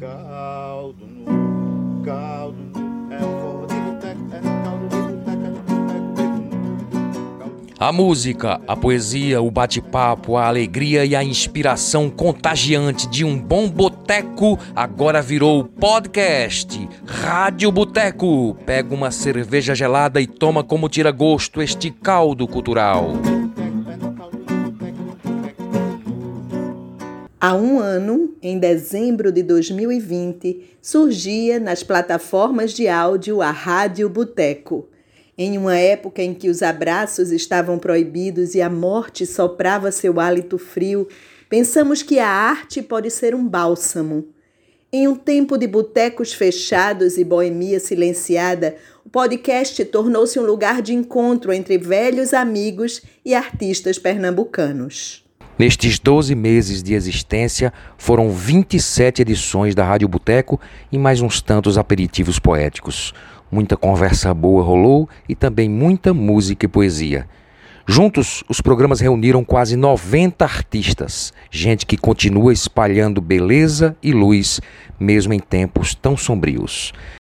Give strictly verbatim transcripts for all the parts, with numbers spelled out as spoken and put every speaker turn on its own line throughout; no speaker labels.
caldo no, caldo no, é forró de boteco, é caldo de boteco, é boteco, caldo.
A música, a poesia, o bate-papo, a alegria e a inspiração contagiante de um bom boteco agora virou podcast. Rádio Boteco. Pega uma cerveja gelada e toma como tira gosto este caldo cultural.
Há um ano, em dezembro de dois mil e vinte, surgia nas plataformas de áudio a Rádio Boteco. Em uma época em que os abraços estavam proibidos e a morte soprava seu hálito frio, pensamos que a arte pode ser um bálsamo. Em um tempo de botecos fechados e boemia silenciada, o podcast tornou-se um lugar de encontro entre velhos amigos e artistas pernambucanos.
Nestes doze meses de existência, foram vinte e sete edições da Rádio Boteco e mais uns tantos aperitivos poéticos. Muita conversa boa rolou e também muita música e poesia. Juntos, os programas reuniram quase noventa artistas, gente que continua espalhando beleza e luz, mesmo em tempos tão sombrios.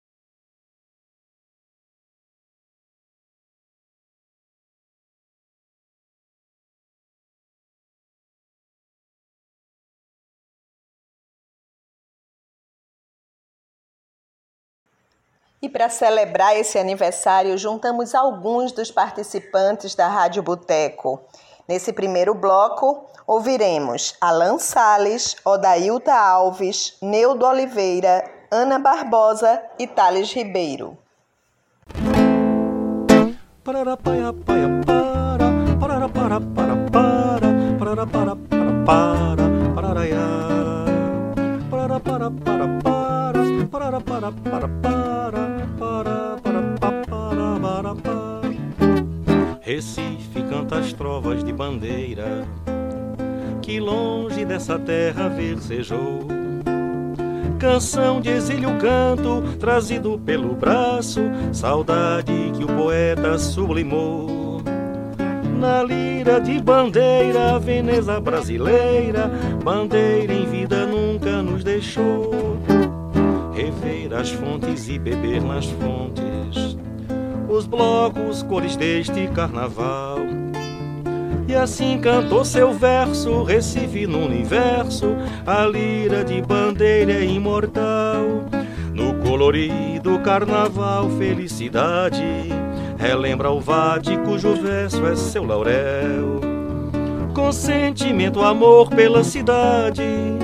E para celebrar esse aniversário, juntamos alguns dos participantes da Rádio Boteco. Nesse primeiro bloco, ouviremos Alan Salles, Odailta Alves, Neudo Oliveira, Ana Barbosa e Thales Ribeiro.
Parará, paia, paia, para, parará, para, para, para, parará, para, para, para, pararaiá. Parará, para, para, para, parará, para, para, para, para, para, para, para, para. Recife canta as trovas de bandeira que longe dessa terra versejou. Canção de exílio, canto trazido pelo braço, saudade que o poeta sublimou. Na lira de bandeira, a Veneza brasileira, bandeira em vida nunca nos deixou. Rever as fontes e beber nas fontes, os blocos, cores deste carnaval. E assim cantou seu verso, Recife no universo, a lira de bandeira é imortal. No colorido carnaval, felicidade relembra o vade cujo verso é seu laurel. Com sentimento, amor pela cidade,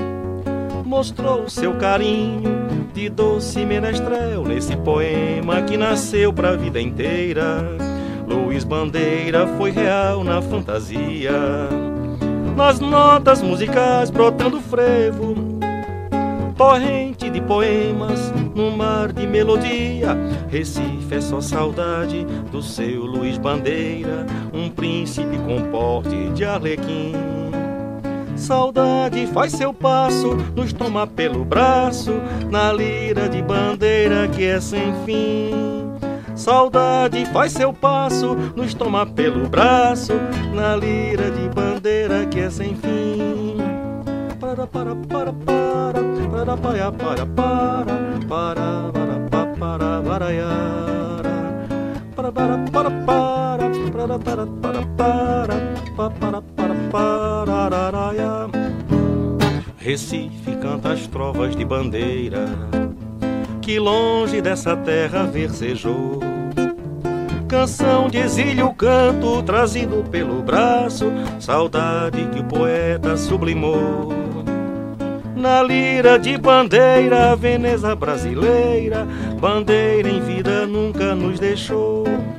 mostrou seu carinho de doce menestrel nesse poema que nasceu pra vida inteira. Luiz Bandeira foi real na fantasia, nas notas musicais brotando frevo, torrente de poemas no mar de melodia. Recife é só saudade do seu Luiz Bandeira, um príncipe com porte de arlequim. Saudade faz seu passo, nos toma pelo braço, na lira de bandeira que é sem fim. Saudade faz seu passo, nos toma pelo braço, na lira de bandeira que é sem fim. Para para para para para para para para para para para para para para para para para para para para. Recife canta as trovas de bandeira que longe dessa terra versejou. Canção de exílio, canto trazido pelo braço, saudade que o poeta sublimou. Na lira de bandeira, a Veneza brasileira, bandeira em vida nunca nos deixou.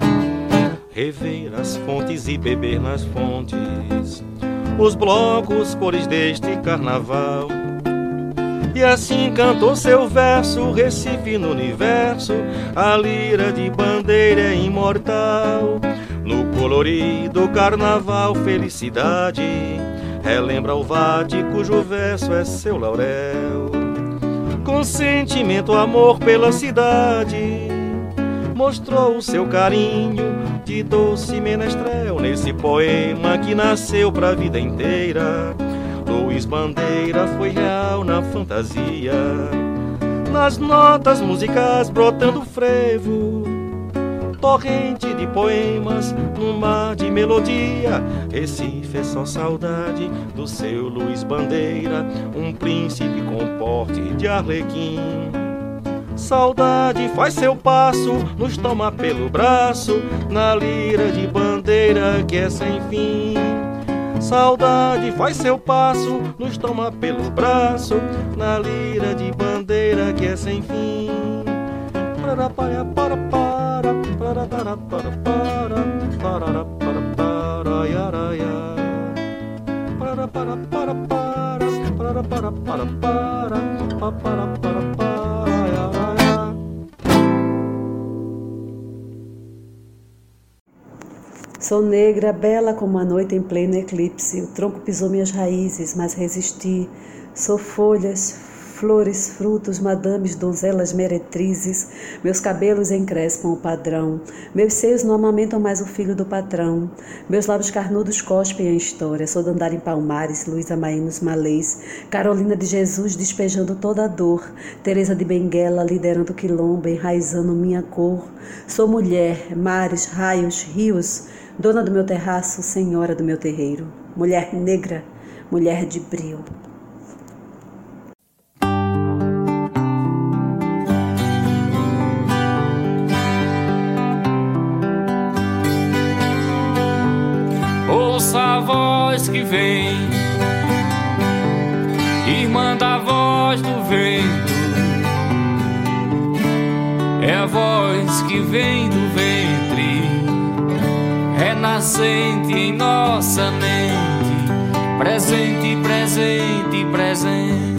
Rever as fontes e beber nas fontes, os blocos, cores deste carnaval. E assim cantou seu verso, Recife no universo, a lira de bandeira é imortal. No colorido carnaval, felicidade relembra o vade cujo verso é seu laurel. Com sentimento, amor pela cidade, mostrou o seu carinho de doce menestrel nesse poema que nasceu pra vida inteira. Luiz Bandeira foi real na fantasia, nas notas musicais brotando frevo, torrente de poemas num mar de melodia. Recife é só saudade do seu Luiz Bandeira, um príncipe com porte de arlequim. Saudade faz seu passo, nos toma pelo braço, na lira de bandeira que é sem fim. Saudade faz seu passo, nos toma pelo braço, na lira de bandeira que é sem fim. Para para para para para para para para para para yaraya. Para para para para para para para para para para para yaraya.
Sou negra, bela como a noite em pleno eclipse. O tronco pisou minhas raízes, mas resisti. Sou folhas, flores, frutos, madames, donzelas, meretrizes. Meus cabelos encrespam o padrão. Meus seios não amamentam mais o filho do patrão. Meus lábios carnudos cospem a história. Sou Dandara em Palmares, Luísa Maí nos Malês, Carolina de Jesus despejando toda a dor, Teresa de Benguela liderando o quilombo, enraizando minha cor. Sou mulher, mares, raios, rios, dona do meu terraço, senhora do meu terreiro. Mulher negra, mulher de brio.
Ouça a voz que vem, irmã da voz do vento. É a voz que vem do ventre, renascente em nossa mente, presente, presente, presente.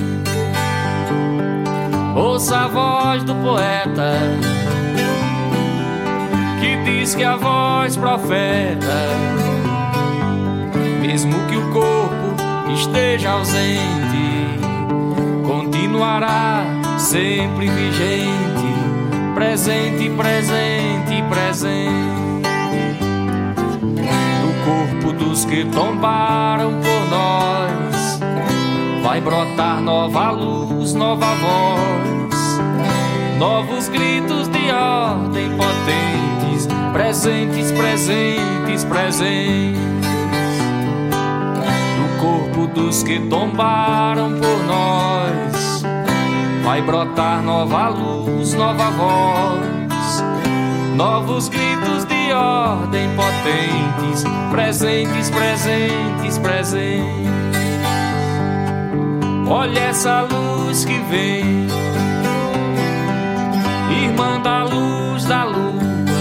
Ouça a voz do poeta, que diz que a voz profeta, mesmo que o corpo esteja ausente, continuará sempre vigente, presente, presente, presente. No corpo dos que tombaram por nós, vai brotar nova luz, nova voz, novos gritos de ordem potentes, presentes, presentes, presentes. Corpo dos que tombaram por nós, vai brotar nova luz, nova voz, novos gritos de ordem potentes, presentes, presentes, presentes. Olha essa luz que vem, irmã da luz da lua,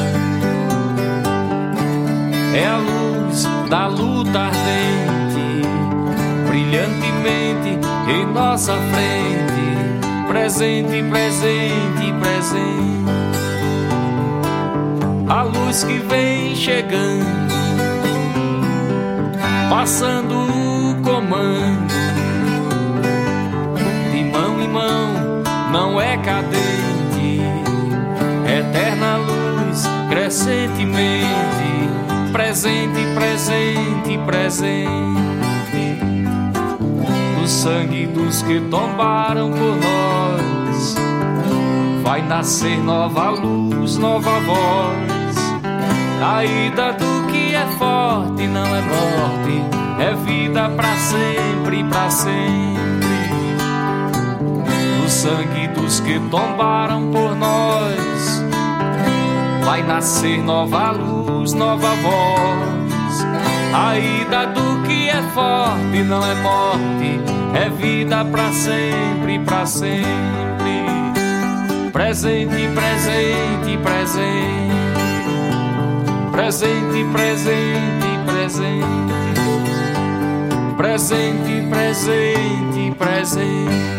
é a luz da luta ardente, brilhantemente em nossa frente, presente, presente, presente. A luz que vem chegando, passando o comando, de mão em mão, não é cadente, eterna luz, crescentemente, presente, presente, presente. O sangue dos que tombaram por nós, vai nascer nova luz, nova voz. A ida do que é forte não é morte, é vida pra sempre, pra sempre. O sangue dos que tombaram por nós, vai nascer nova luz, nova voz. A ida do que é forte não é morte, é vida pra sempre, pra sempre. Presente, presente, presente. Presente, presente, presente. Presente, presente, presente.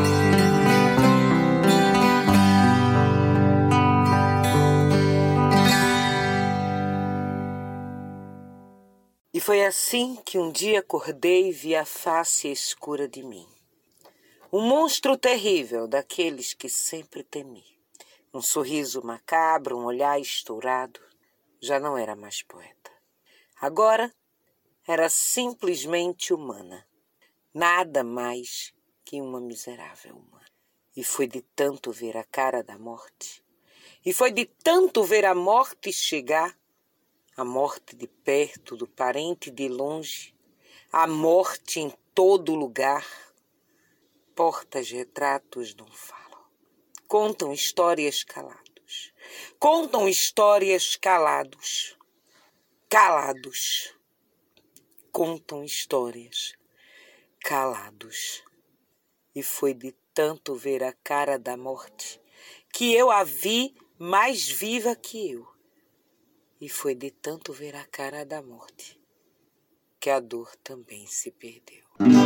E foi assim que um dia acordei e vi a face escura de mim. Um monstro terrível daqueles que sempre temi. Um sorriso macabro, um olhar estourado. Já não era mais poeta. Agora era simplesmente humana. Nada mais que uma miserável humana. E foi de tanto ver a cara da morte, e foi de tanto ver a morte chegar, a morte de perto, do parente de longe, a morte em todo lugar. Portas-retratos não falam, contam histórias calados, contam histórias calados, calados, contam histórias calados. E foi de tanto ver a cara da morte que eu a vi mais viva que eu. E foi de tanto ver a cara da morte que a dor também se perdeu.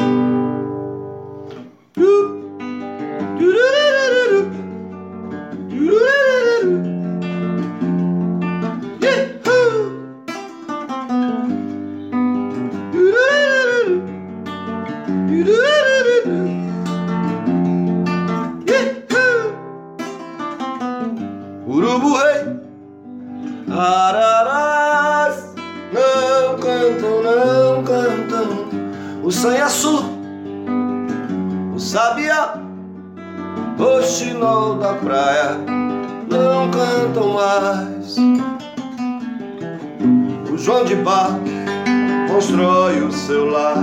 Urubu rei, ararás, não cantam, não cantam. O sanhaçu, o sabiá, o chinol da praia, não cantam mais. O João de Barro constrói o seu lar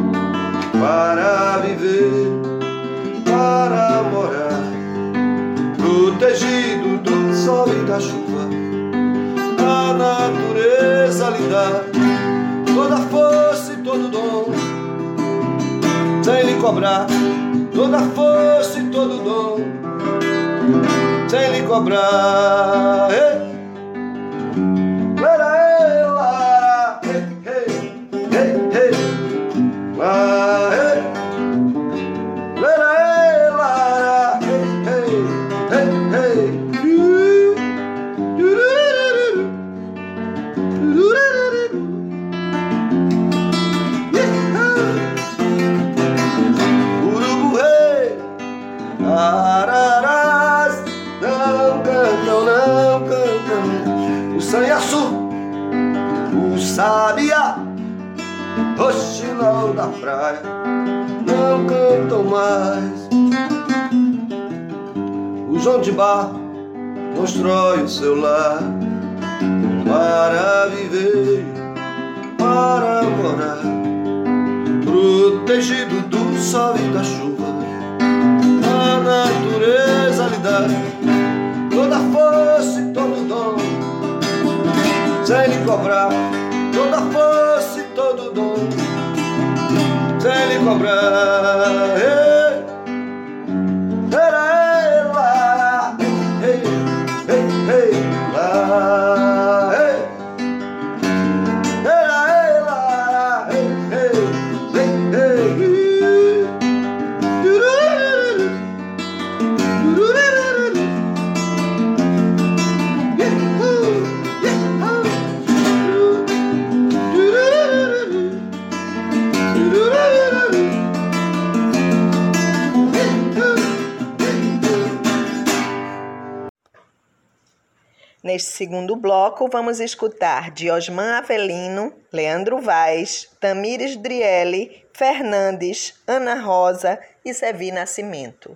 para viver, para morar, protegido do sol e da chuva. A natureza lhe dá toda a força e todo o dom, sem lhe cobrar toda a força e todo o dom, sem lhe cobrar. Hey. Ararás, não cantam, não cantam. O sanhaçu, o sabiá, o chinol da praia, não cantam mais. O João de Barro constrói o seu lar para viver, para morar, protegido do sol e da chuva. A natureza lhe dá toda a força e todo o dom, sem lhe cobrar toda a força e todo o dom, sem lhe cobrar. Hey, hey, lá, hey, hey, hey, lá, hey, hey, lá, hey, hey, hey, hey.
Neste segundo bloco, vamos escutar Diosman Avelino, Leandro Vaz, Tamires Drielli, Fernandes, Ana Rosa e Zevi Nascimento.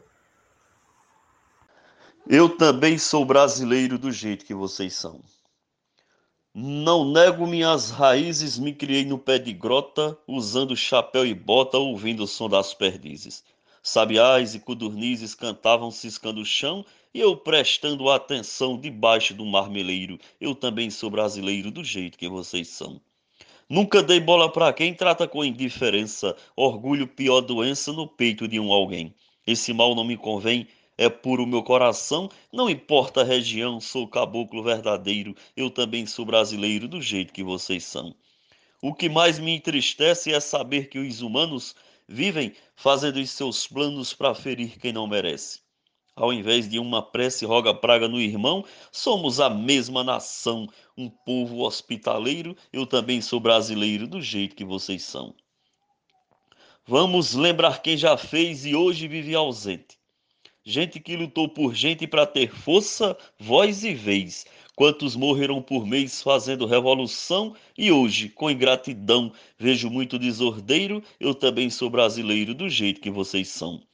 Eu também sou brasileiro do jeito que vocês são. Não nego minhas raízes, me criei no pé de grota, usando chapéu e bota, ouvindo o som das perdizes. Sabiás e codornizes cantavam ciscando o chão e eu prestando atenção debaixo do marmeleiro. Eu também sou brasileiro do jeito que vocês são. Nunca dei bola pra quem trata com indiferença, orgulho pior doença no peito de um alguém. Esse mal não me convém, é puro meu coração, não importa a região, sou caboclo verdadeiro, eu também sou brasileiro do jeito que vocês são. O que mais me entristece é saber que os humanos vivem fazendo os seus planos para ferir quem não merece. Ao invés de uma prece roga praga no irmão, somos a mesma nação, um povo hospitaleiro, eu também sou brasileiro do jeito que vocês são. Vamos lembrar quem já fez e hoje vive ausente. Gente que lutou por gente para ter força, voz e vez. Quantos morreram por mês fazendo revolução e hoje, com ingratidão, vejo muito desordeiro, eu também sou brasileiro do jeito que vocês são.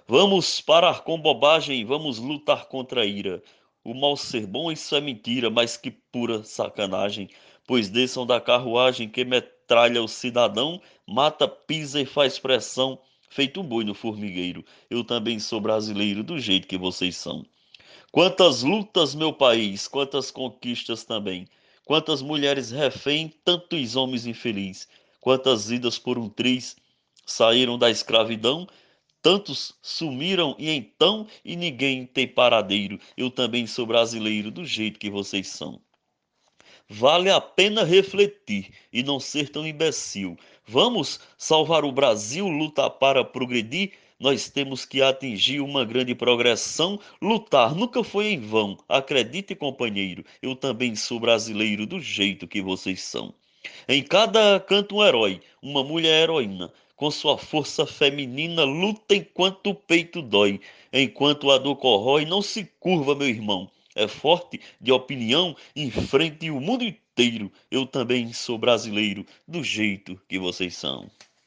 Vamos parar com bobagem, vamos lutar contra a ira. O mal ser bom, isso é mentira, mas que pura sacanagem. Pois desçam da carruagem que metralha o cidadão, mata, pisa e faz pressão, feito um boi no formigueiro. Eu também sou brasileiro do jeito que vocês são. Quantas lutas, meu país, quantas conquistas também. Quantas mulheres refém, tantos homens infelizes. Quantas vidas por um triz saíram da escravidão, tantos sumiram e então e ninguém tem paradeiro. Eu também sou brasileiro do jeito que vocês são. Vale a pena refletir e não ser tão imbecil. Vamos salvar o Brasil, lutar para progredir. Nós temos que atingir uma grande progressão. Lutar nunca foi em vão. Acredite, companheiro, eu também sou brasileiro do jeito que vocês são. Em cada canto um herói, uma mulher heroína. Com sua força feminina, luta enquanto o peito dói. Enquanto a dor corrói, não se curva, meu irmão. É forte, de opinião, enfrente o mundo inteiro. Eu também sou brasileiro, do jeito que vocês são.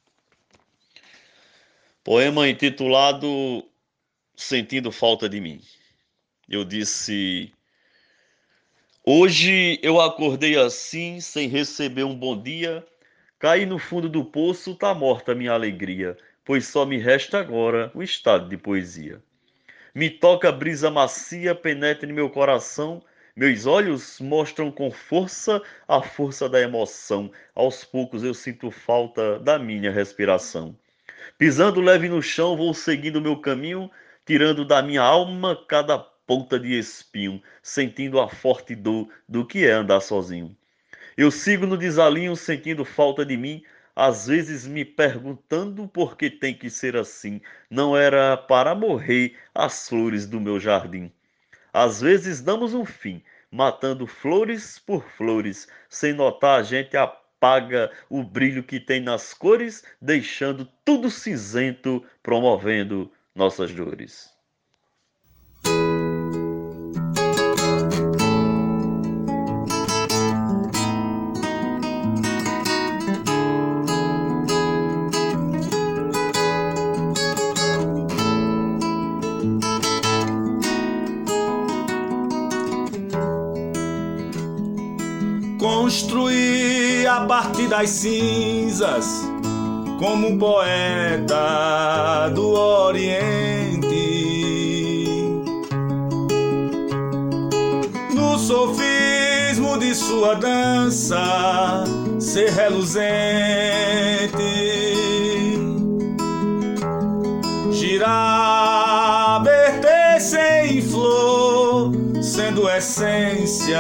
Poema intitulado Sentindo Falta de Mim. Eu disse: hoje eu acordei assim, sem receber um bom dia. Caí no fundo do poço, tá morta minha alegria, pois só me resta agora um estado de poesia. Me toca brisa macia, penetra em meu coração, meus olhos mostram com força a força da emoção. Aos poucos eu sinto falta da minha respiração. Pisando leve no chão, vou seguindo meu caminho, tirando da minha alma cada ponta de espinho, sentindo a forte dor do que é andar sozinho. Eu sigo no desalinho, sentindo falta de mim, às vezes me perguntando por que tem que ser assim. Não era para morrer as flores do meu jardim. Às vezes damos um fim, matando flores por flores. Sem notar, a gente apaga o brilho que tem nas cores, deixando tudo cinzento, promovendo nossas dores.
Construí a partir das cinzas, como um poeta do Oriente. No sofismo de sua dança, ser reluzente, girar, verter sem flor, sendo essência.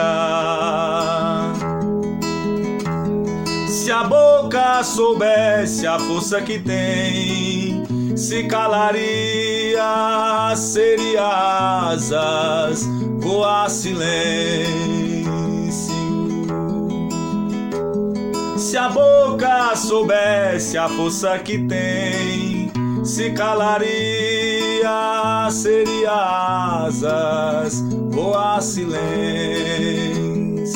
Se a boca soubesse a força que tem, se calaria, seria asas, voar silêncio. Se a boca soubesse a força que tem, se calaria, seria asas, voar silêncio.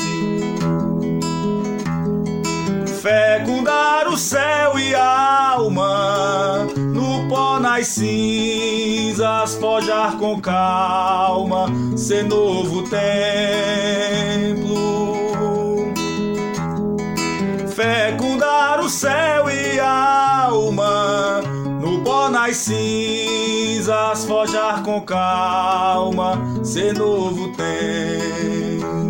Fecundar o céu e a alma, no pó nas cinzas, forjar com calma, ser novo templo. Fecundar o céu e a alma, no pó nas cinzas, forjar com calma, ser novo templo.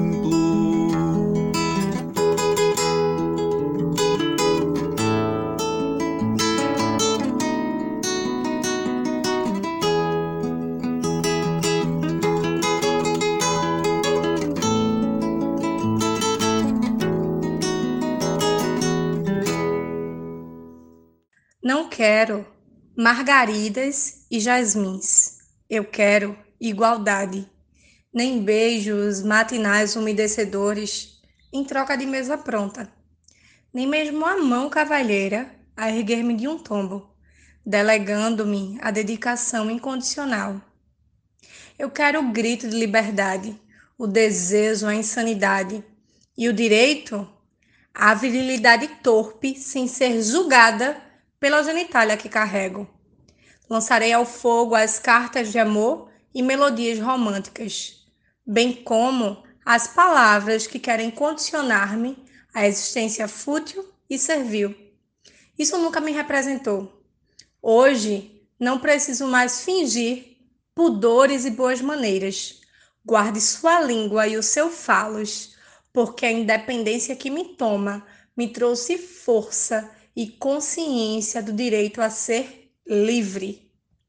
Não quero margaridas e jasmins. Eu quero igualdade. Nem beijos matinais umedecedores em troca de mesa pronta. Nem mesmo a mão cavalheira a erguer-me de um tombo, delegando-me a dedicação incondicional. Eu quero o grito de liberdade, o desejo à insanidade e o direito à virilidade torpe sem ser julgada pela genitália que carrego. Lançarei ao fogo as cartas de amor e melodias românticas, bem como as palavras que querem condicionar-me à existência fútil e servil. Isso nunca me representou. Hoje, não preciso mais fingir pudores e boas maneiras. Guarde sua língua e o seu falos, porque a independência que me toma me trouxe força e consciência do direito a ser livre.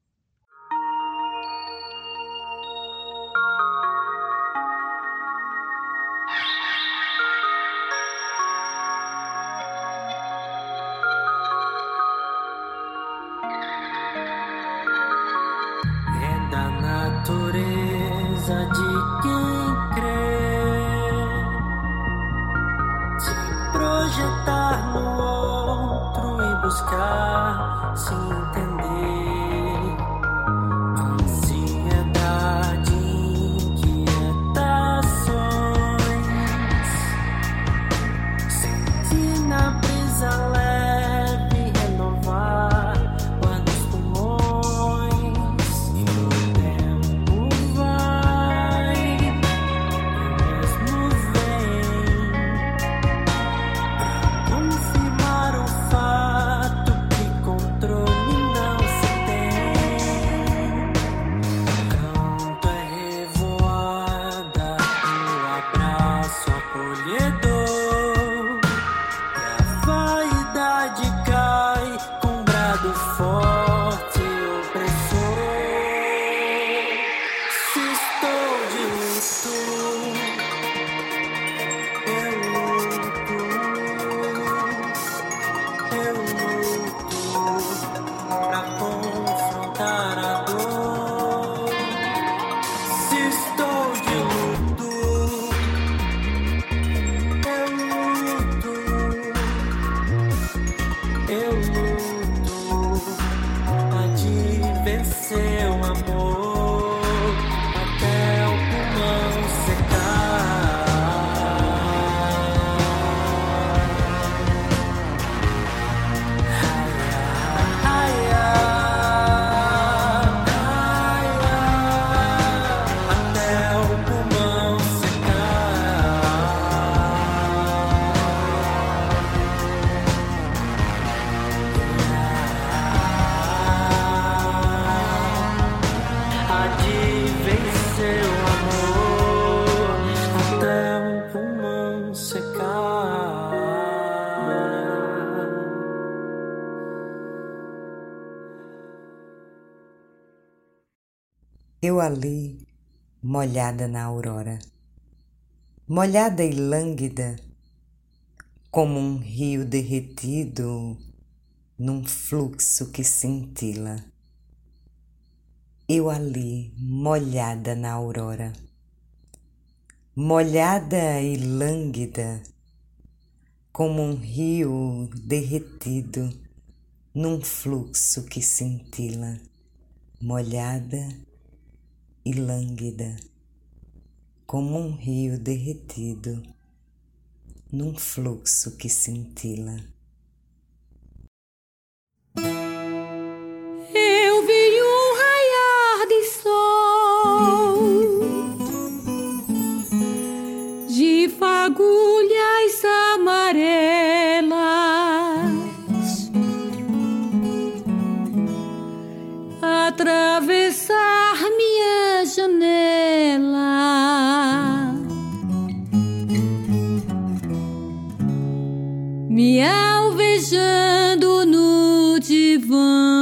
Natureza de quem crê, se projetar no outro e buscar se entender, ansiedade, inquietações, sentir na brisa leve renovar quando os pulmões.
Eu ali, molhada na aurora, molhada e lânguida, como um rio derretido num fluxo que cintila. Eu ali, molhada na aurora, molhada e lânguida, como um rio derretido num fluxo que cintila, molhada e lânguida, como um rio derretido num fluxo que cintila.
Eu vi um raiar de sol, de fagulhas amarelas, atravessar minha janela, me alvejando no divã.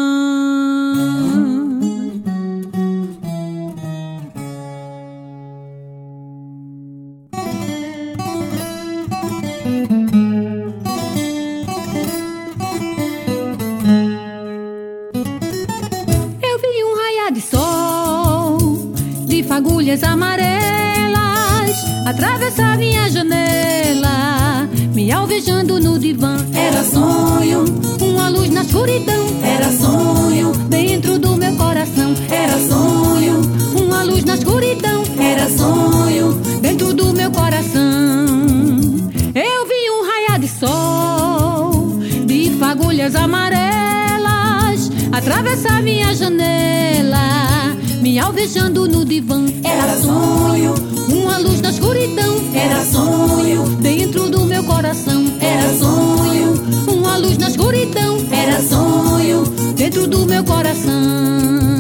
Eu vi um raiar de sol, de fagulhas amarelas, atravessar minha janela, me alvejando no divã. Era sonho, uma luz na escuridão. Era sonho, dentro do meu coração. Era sonho, uma luz na escuridão. Era sonho, dentro do meu coração. Eu vi um raiar de sol, de fagulhas amarelas, atravessar atravessar minha janela, me alvejando no divã.
Era sonho,
uma luz na escuridão.
Era sonho,
dentro do meu coração.
Era sonho,
uma luz na escuridão.
Era sonho,
dentro do meu coração.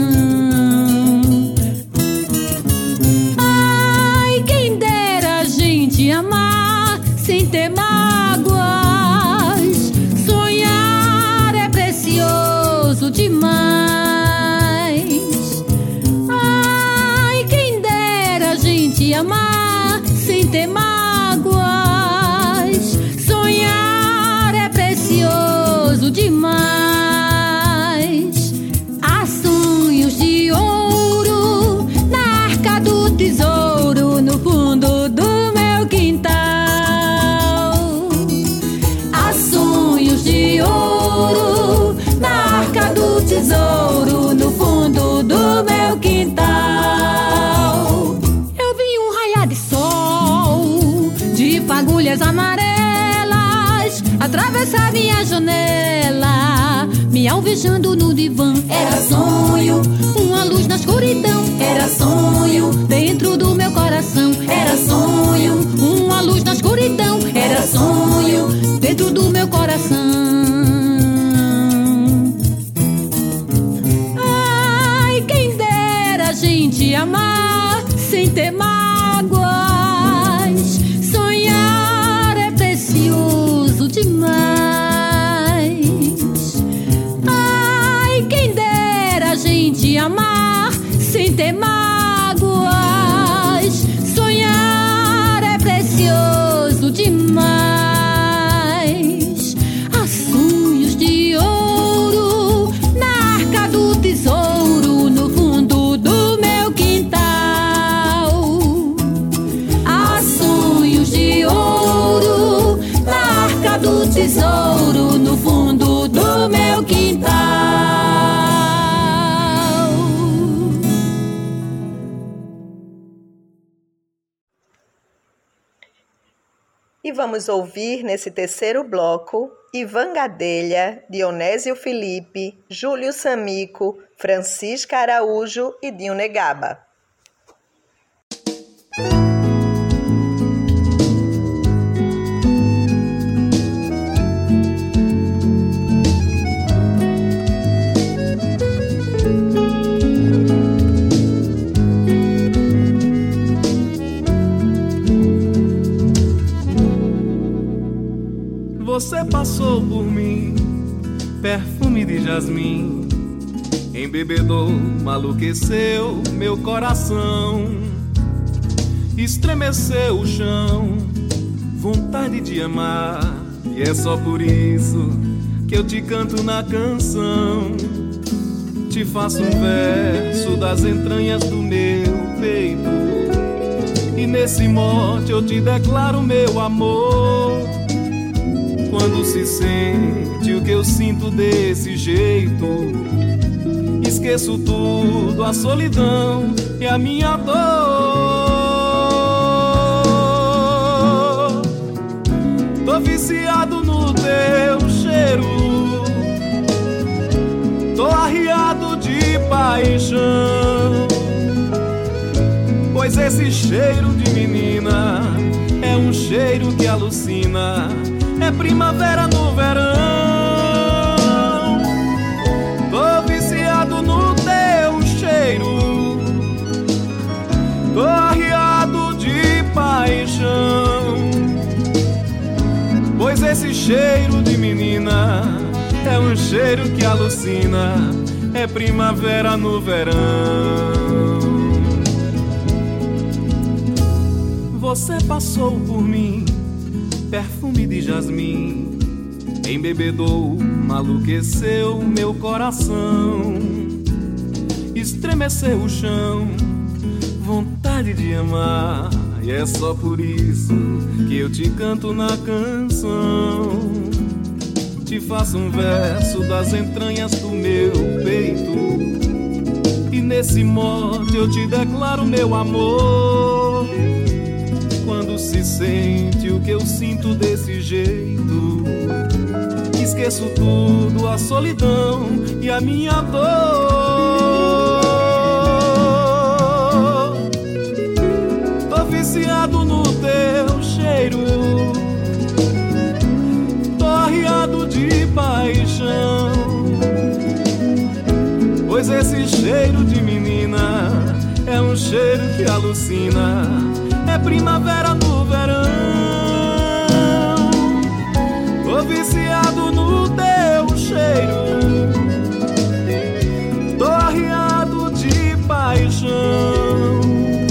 Ai, quem dera a gente amar sem ter mágoas. Sonhar é precioso demais. Ai, quem dera a gente amar sem ter mágoas. Sonhar é precioso demais. Há sonhos de ouro na arca do tesouro, no fundo do meu quintal. Há sonhos de ouro na arca do tesouro, no fundo do meu quintal. Eu vi um raiar de sol, de fagulhas amarelas, atravessar minha janela, me alvejando no divã.
Era sonho,
uma luz na escuridão.
Era sonho,
dentro do meu coração.
Era sonho,
uma luz na escuridão.
Era sonho,
dentro do meu coração. Ai, quem dera a gente amar sem ter mágoas. Sonhar é precioso demais. Ai, quem dera a gente amar sem ter mágoas. Sonhar é precioso demais. Há sonhos de ouro na arca do tesouro, no fundo do meu quintal. Há sonhos de ouro na arca do tesouro, no fundo do meu quintal.
E vamos ouvir nesse terceiro bloco Ivan Gadelha, Dionésio Felipe, Júlio Samico, Francisca Araújo e Dinho Negaba.
Você passou por mim, perfume de jasmim, embebedou, maluqueceu meu coração, estremeceu o chão, vontade de amar. E é só por isso que eu te canto na canção. Te faço um verso das entranhas do meu peito, e nesse mote eu te declaro meu amor. Quando se sente o que eu sinto desse jeito, esqueço tudo, a solidão e a minha dor. Tô viciado no teu cheiro, tô arriado de paixão, pois esse cheiro de menina é um cheiro que alucina. É primavera no verão. Tô viciado no teu cheiro, tô arriado de paixão, pois esse cheiro de menina é um cheiro que alucina. É primavera no verão. Você passou por mim, perfume de jasmim, embebedou, maluqueceu meu coração, estremeceu o chão, vontade de amar. E é só por isso que eu te canto na canção. Te faço um verso das entranhas do meu peito, e nesse mote eu te declaro meu amor. Quando se sente o que eu sinto desse jeito, esqueço tudo, a solidão e a minha dor. Tô viciado no teu cheiro, tô arriado de paixão, pois esse cheiro de menina é um cheiro que alucina, é primavera no verão. Tô viciado no teu cheiro, tô arriado de paixão,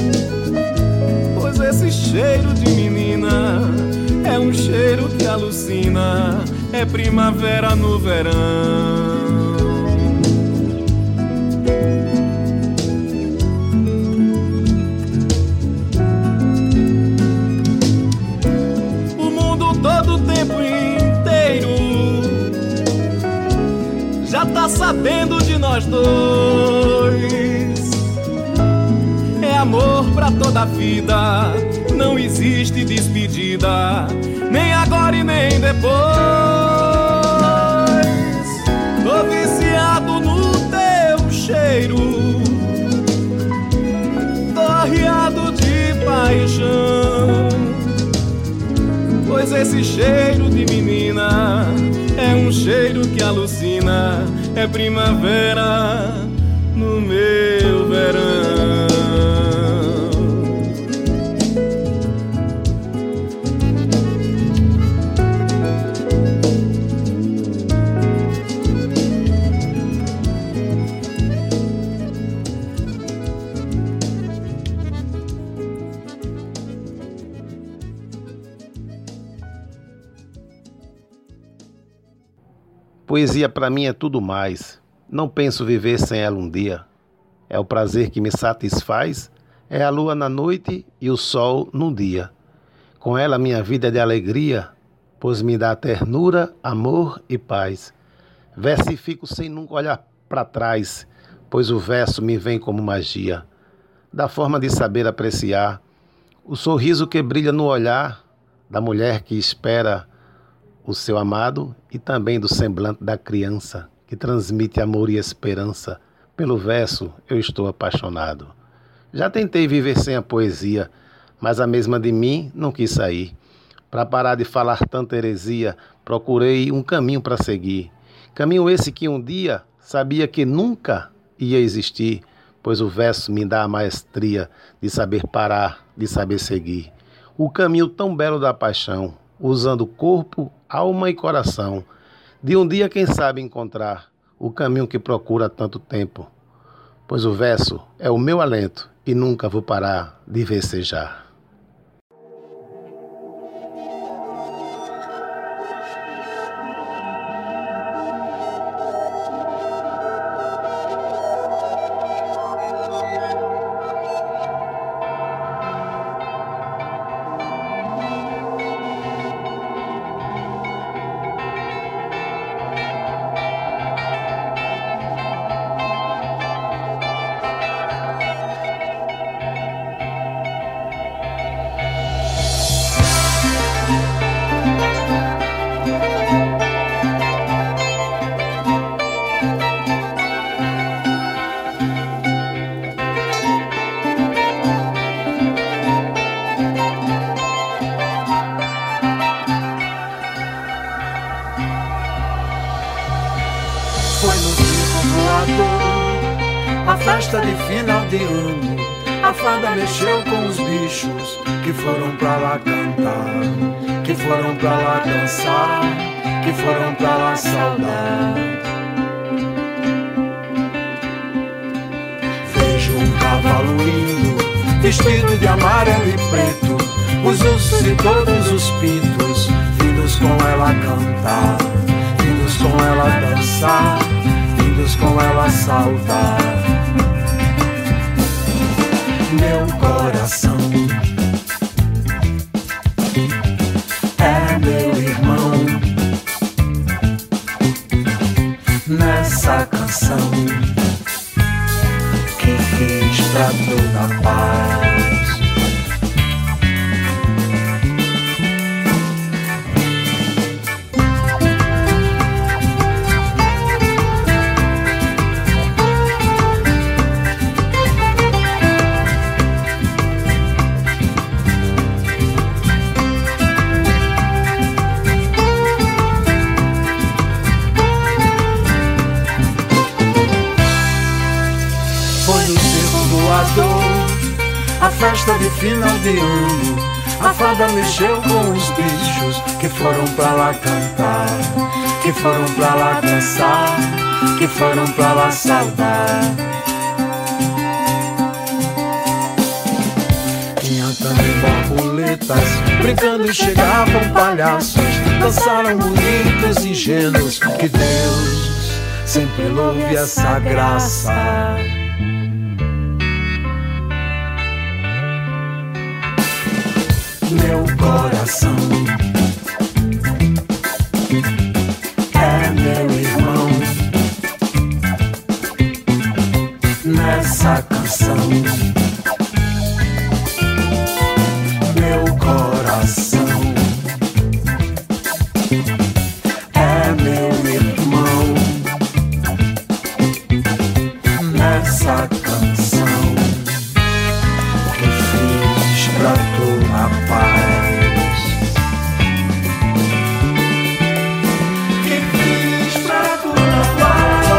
pois esse cheiro de menina é um cheiro que alucina, é primavera no verão. Já tá sabendo de nós dois, é amor pra toda a vida, não existe despedida, nem agora e nem depois. Tô viciado no teu cheiro, tô arriado de paixão, pois esse cheiro de menina é um cheiro que alucina, é primavera no meu verão.
Poesia para mim é tudo mais. Não penso viver sem ela um dia. É o prazer que me satisfaz, é a lua na noite e o sol no dia. Com ela minha vida é de alegria, pois me dá ternura, amor e paz. Versifico sem nunca olhar para trás, pois o verso me vem como magia. Da forma de saber apreciar o sorriso que brilha no olhar da mulher que espera o seu amado e também do semblante da criança que transmite amor e esperança. Pelo verso eu estou apaixonado. Já tentei viver sem a poesia, mas a mesma de mim não quis sair. Para parar de falar tanta heresia, procurei um caminho para seguir. Caminho esse que um dia sabia que nunca ia existir, pois o verso me dá a maestria de saber parar, de saber seguir. O caminho tão belo da paixão, usando corpo, alma e coração, de um dia quem sabe encontrar o caminho que procura há tanto tempo, pois o verso é o meu alento e nunca vou parar de versejar.
A festa de final de ano, a fada mexeu com os bichos que foram pra lá cantar, que foram pra lá dançar, que foram pra lá saudar. Vejo um cavalo indo, vestido de amarelo e preto, os ursos e todos os pintos, vindos com ela cantar, vindos com ela dançar, vindos com ela saudar. Meu coração é meu irmão nessa canção que fiz pra toda a paz. festa de final de ano, a fada mexeu com os bichos que foram pra lá cantar, que foram pra lá dançar, que foram pra lá saudar. Tinha também borboletas brincando e chegavam palhaços, dançaram bonitos e ingênuos, que Deus sempre louve essa graça. Meu coração é meu irmão nessa canção. Meu coração é meu irmão nessa canção que fiz pra tua paz, que fiz pra tua paz.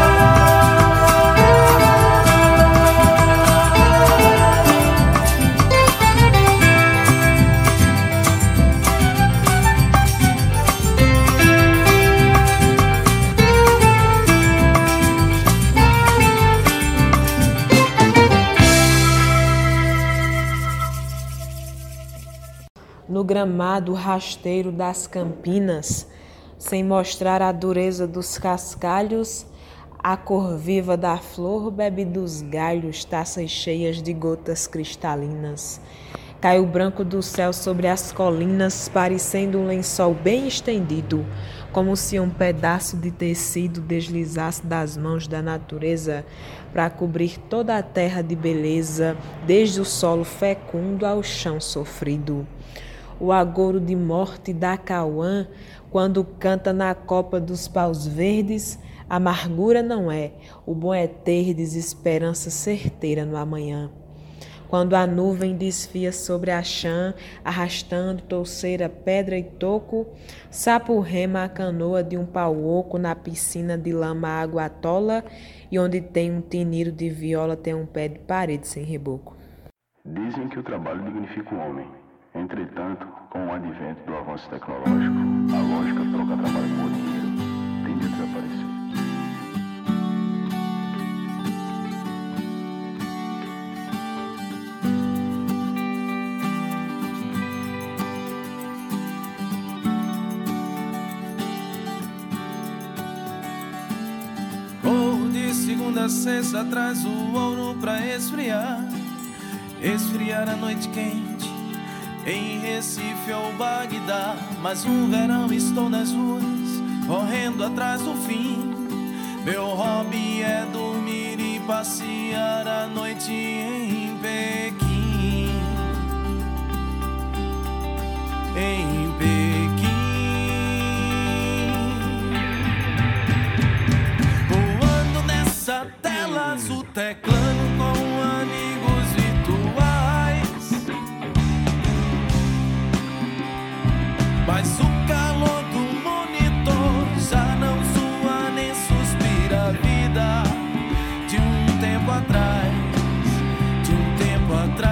No gramado rasteiro das campinas, sem mostrar a dureza dos cascalhos, a cor viva da flor bebe dos galhos taças cheias de gotas cristalinas. Cai o branco do céu sobre as colinas, parecendo um lençol bem estendido, como se um pedaço de tecido deslizasse das mãos da natureza para cobrir toda a terra de beleza, desde o solo fecundo ao chão sofrido. O agouro de morte da Cauã, quando canta na copa dos paus verdes, amargura não é, o bom é terdes esperança certeira no amanhã. Quando a nuvem desfia sobre a chã, arrastando touceira, pedra e toco, sapo rema a canoa de um pau oco na piscina de lama água atola, e onde tem um tiniro de viola tem um pé de parede sem reboco.
Dizem que o trabalho dignifica o homem. Entretanto, com o advento do avanço tecnológico, a lógica troca trabalho por dinheiro tende a desaparecer.
Corro de segunda a sexta, traz o ouro pra esfriar, esfriar a noite quente. Em Recife ou Bagdá, mais um verão estou nas ruas, correndo atrás do fim. Meu hobby é dormir e passear a noite em Pequim. Em Pequim, voando nessa tela azul, teclando com amigos virtuais. Mas o calor do monitor já não sua nem suspira a vida de um tempo atrás, de um tempo atrás.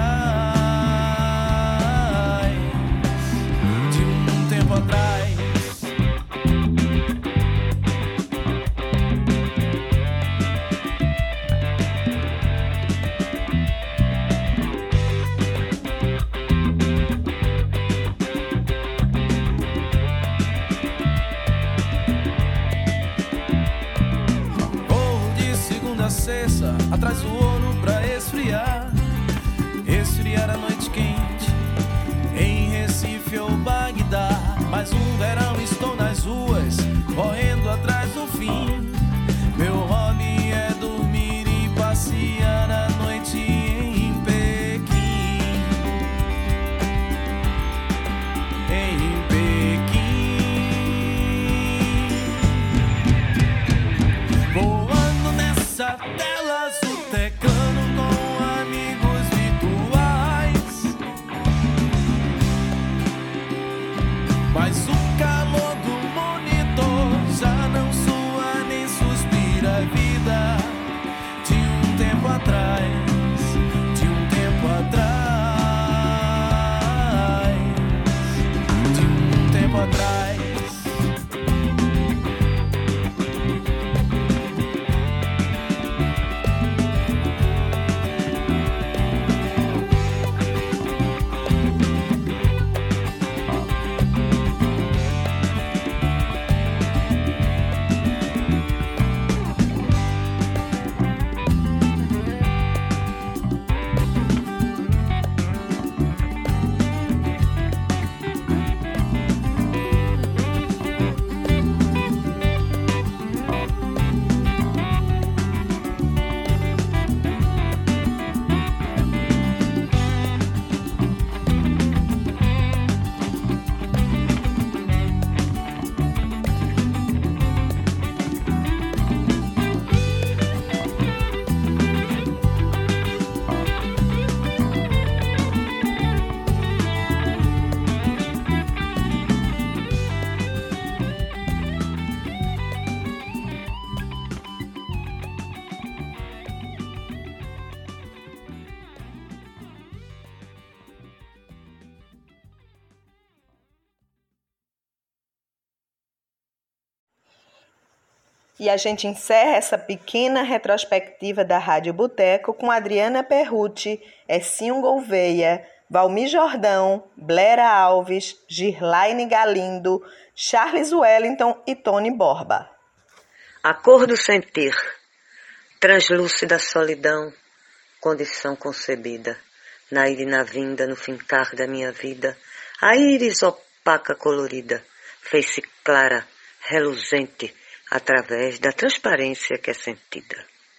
E a gente encerra essa pequena retrospectiva da Rádio Boteco com Adriana Perrucci, Essinho Gouveia, Valmir Jordão, Blera Alves, Girlaine Galindo, Charles Wellington e Tony Borba.
A cor do sentir, translúcida solidão, condição concebida, na ida e na vinda, no fincar da minha vida, a íris opaca colorida, fez-se clara, reluzente, através da transparência que é sentida.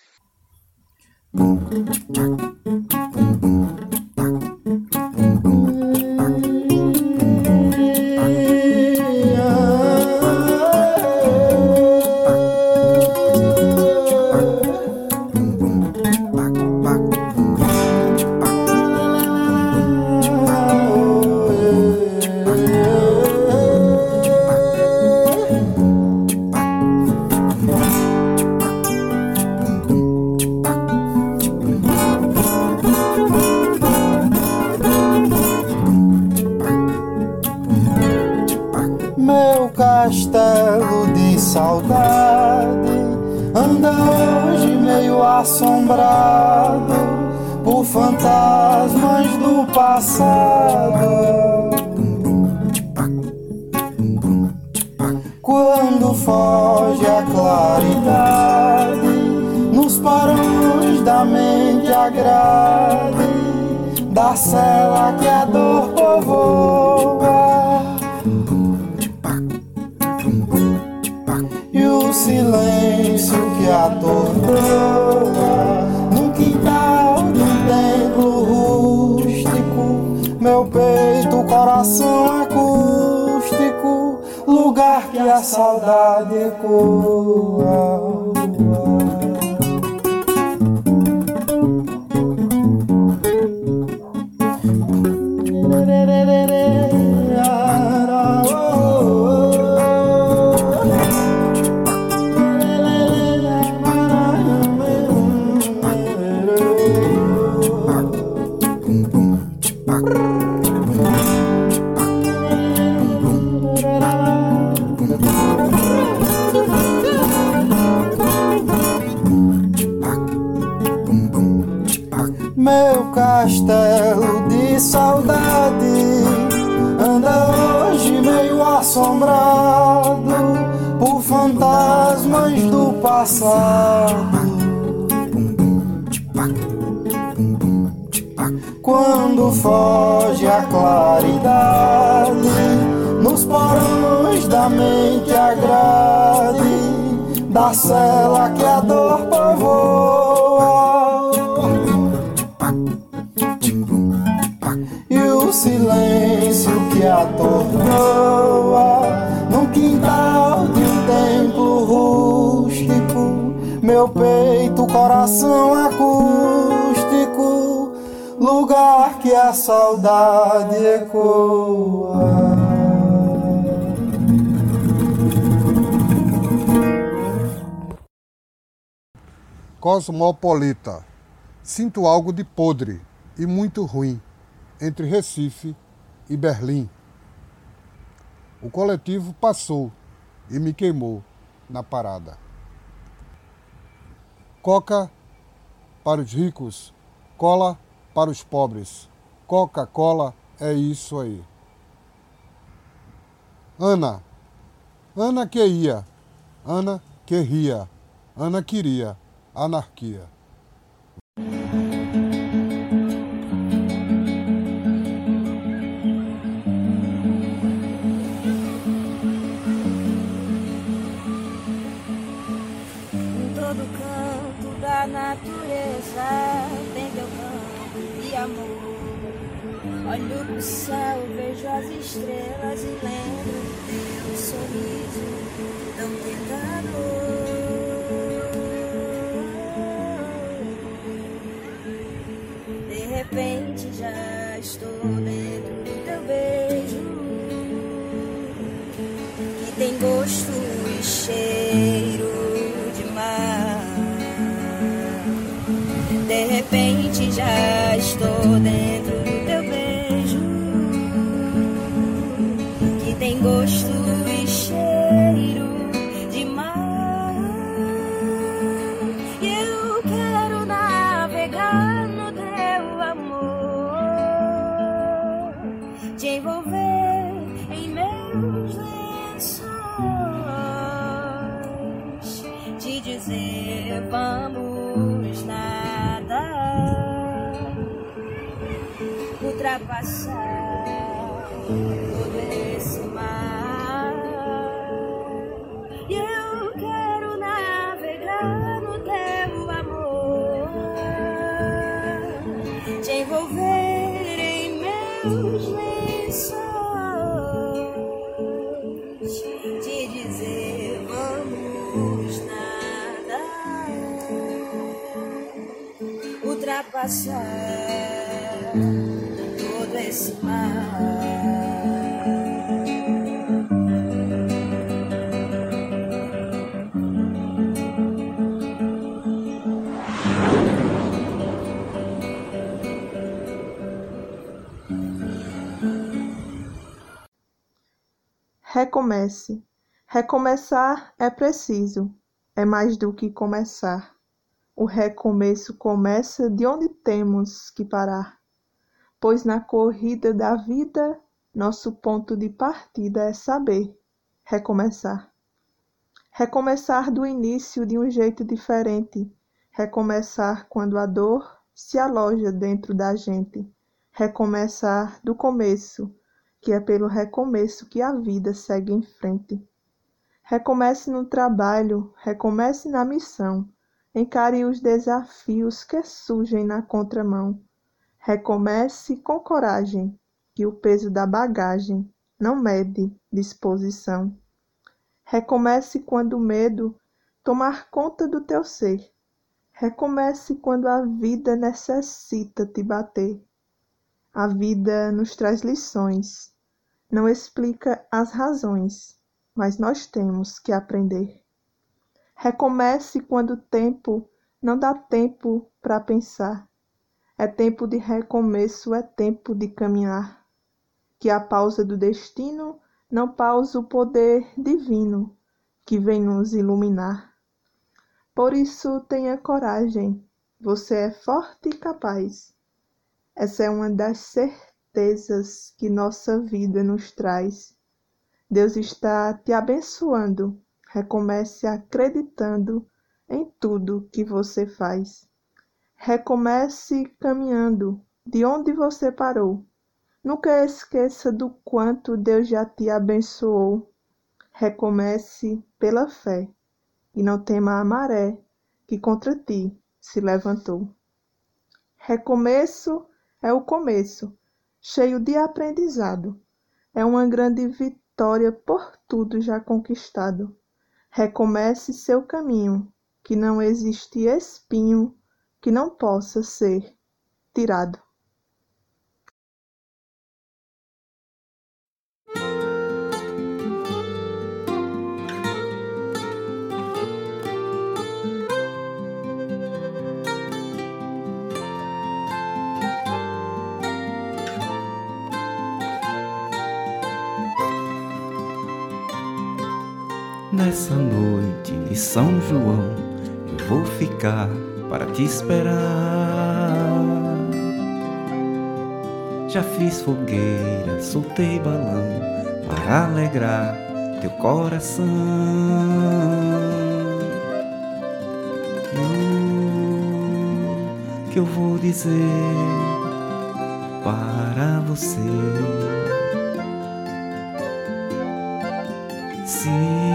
Castelo de saudade anda hoje meio assombrado por fantasmas do passado. Quando foge a claridade, nos porões da mente agrade, da cela que a dor povoa. E o silêncio que atordoa no quintal de um templo rústico, meu peito, coração acústico, lugar que a saudade ecoa. Meu castelo de saudade anda hoje meio assombrado por fantasmas do passado. Quando foge a claridade, nos porões da mente agrade, da cela que a dor povoa. E o silêncio que atordoa no quintal de um templo rústico, meu peito, coração acústico, lugar que a saudade ecoa.
Cosmopolita. Sinto algo de podre e muito ruim entre Recife e Berlim. O coletivo passou e me queimou na parada. Coca para os ricos, cola para os pobres. Coca-Cola é isso aí. Ana. Ana que ia. Ana que ria. Ana queria anarquia.
Da natureza tem teu canto de amor. Olho pro céu, vejo as estrelas e lembro do teu sorriso tão tentador. De repente já estou dentro do teu beijo, que tem gosto e cheiro de mar. De repente já estou dentro do teu beijo, que tem gosto e cheiro de mar. te envolver em meus lençóis, te dizer vamos nadar, ultrapassar todo esse mar. E eu quero navegar no teu amor, te envolver em meus lençóis, te dizer vamos nadar, ultrapassar todo esse mar.
Recomece. Recomeçar é preciso, é mais do que começar. O recomeço começa de onde temos que parar, pois na corrida da vida, nosso ponto de partida é saber recomeçar. Recomeçar do início de um jeito diferente, recomeçar quando a dor se aloja dentro da gente, recomeçar do começo, que é pelo recomeço que a vida segue em frente. Recomece no trabalho, recomece na missão, encare os desafios que surgem na contramão. Recomece com coragem, que o peso da bagagem não mede disposição. Recomece quando o medo tomar conta do teu ser. Recomece quando a vida necessita te bater. A vida nos traz lições, não explica as razões, mas nós temos que aprender. Recomece quando o tempo não dá tempo para pensar. É tempo de recomeço, é tempo de caminhar. Que a pausa do destino não pausa o poder divino que vem nos iluminar. Por isso tenha coragem, você é forte e capaz. Essa é uma das certezas que nossa vida nos traz. Deus está te abençoando. Recomece acreditando em tudo que você faz. Recomece caminhando de onde você parou. Nunca esqueça do quanto Deus já te abençoou. Recomece pela fé e não tema a maré que contra ti se levantou. Recomeço é o começo, cheio de aprendizado. É uma grande vitória por tudo já conquistado. Recomece seu caminho, que não existe espinho que não possa ser tirado.
Nessa noite de São João, eu vou ficar para te esperar. Já fiz fogueira, soltei balão para alegrar teu coração. E o que eu vou dizer para você? Se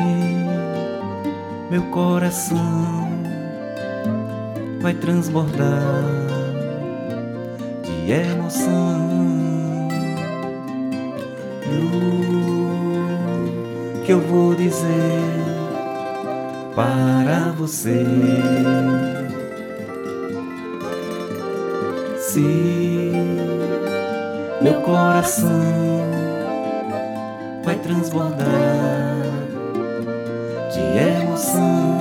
meu coração vai transbordar de emoção, e o que eu vou dizer para você? Se meu coração vai transbordar de emoção,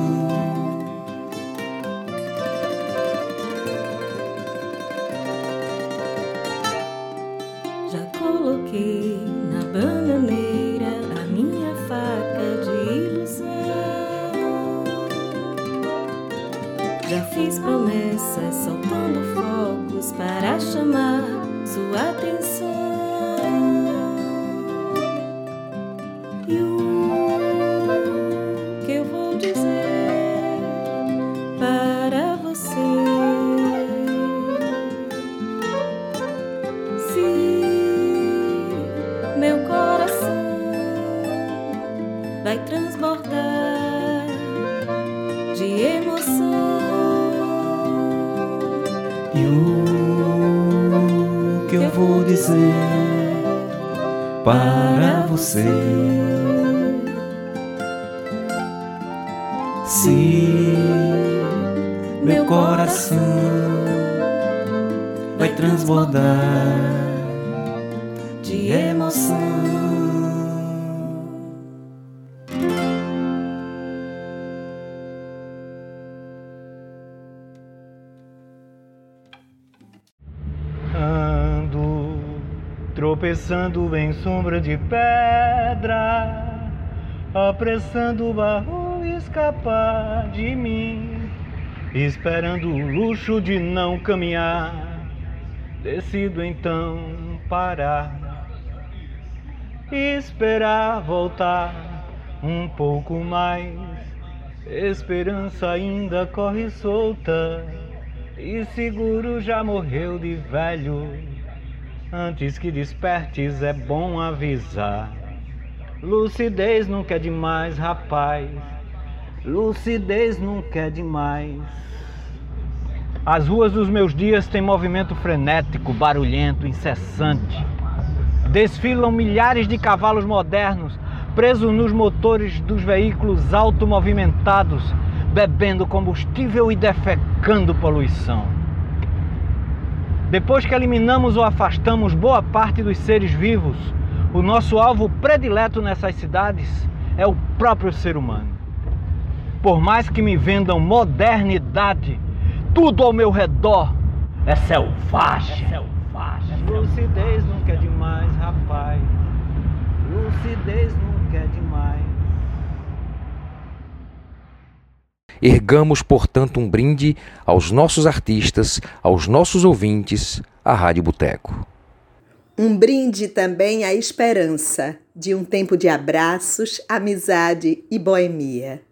já coloquei na bananeira a minha faca de ilusão. Já fiz promessas soltando fogos para chamar sua atenção.
que eu vou dizer para você. Se meu coração vai transbordar de emoção.
Ando tropeçando em sombra de pedra, apressando o barro escapar de mim, esperando o luxo de não caminhar. Decido então parar, esperar voltar um pouco mais. Esperança ainda corre solta e seguro já morreu de velho. Antes que despertes é bom avisar. Lucidez nunca é demais, rapaz. Lucidez nunca é demais. As ruas dos meus dias têm movimento frenético, barulhento, incessante. Desfilam milhares de cavalos modernos, presos nos motores dos veículos automovimentados, bebendo combustível e defecando poluição. Depois que eliminamos ou afastamos boa parte dos seres vivos, o nosso alvo predileto nessas cidades é o próprio ser humano. Por mais que me vendam modernidade, tudo ao meu redor é selvagem. É selvagem. Lucidez nunca é demais, rapaz. Lucidez nunca é demais.
Ergamos, portanto, um brinde aos nossos artistas, aos nossos ouvintes, à Rádio Boteco.
Um brinde também à esperança de um tempo de abraços, amizade e boemia.